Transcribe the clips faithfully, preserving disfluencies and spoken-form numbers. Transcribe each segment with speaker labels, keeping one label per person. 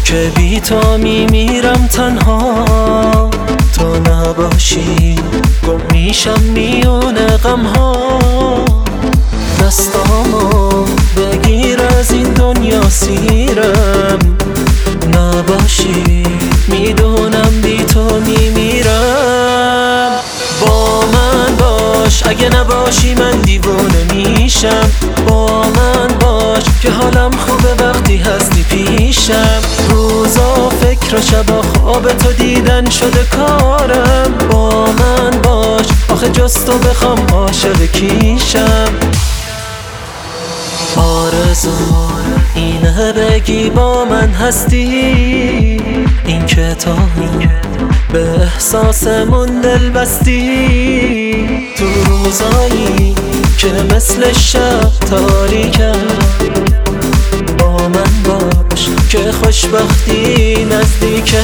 Speaker 1: که بی تو میمیرم تنها. تو نباشی گم میشم میون غمها. دستامو بگیر از این دنیا سیرم. نباشی میدونم بی تو میمیرم. با من باش اگه نباشی من دیوونه میشم. با من باش که حالم خوبه وقتی هستی پیشم. روزا فکر و شبا خواب تو دیدن شده کارم. با من باش آخه جز تو بخوام عاشق کیشم. آرزو اینه بگی با من هستی. این که تو به احساسمون دل بستی. تو روزایی که مثل شب تاریکم. با من باش که خوشبختی نزدیکه.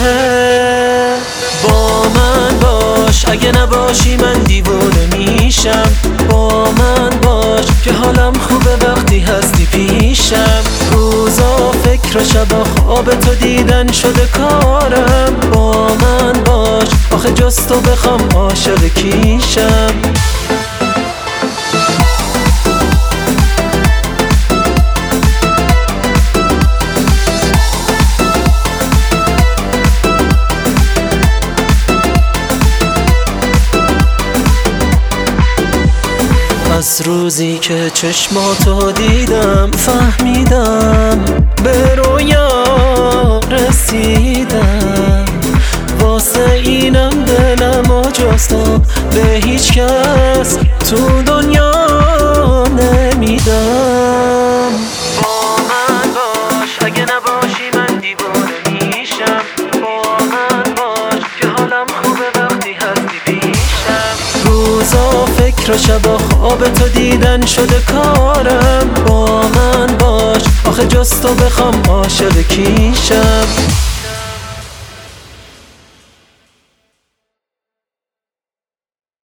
Speaker 1: با من باش اگه نباشی من دیوونه میشم. با من باش که حالم خوبه وقتی هستی پیشم. روزا فکر و شبا خواب تو دیدن شده کارم. با من باش آخه جز تو بخوام عاشق کیشم. از روزی که چشماتو دیدم فهمیدم به رویا رسیدم. واسه اینم دلم و جز تو به هیچ کس تو دنیا نمیدم. با من باش اگه نباشی من دیوونه میشم. با من باش که حالم خوبه وقتی هستی پیشم. روزا فکر و شبا خواب تو دیدن شده کارم. با من باش آخه جز تو بخوام عاشق کیشم.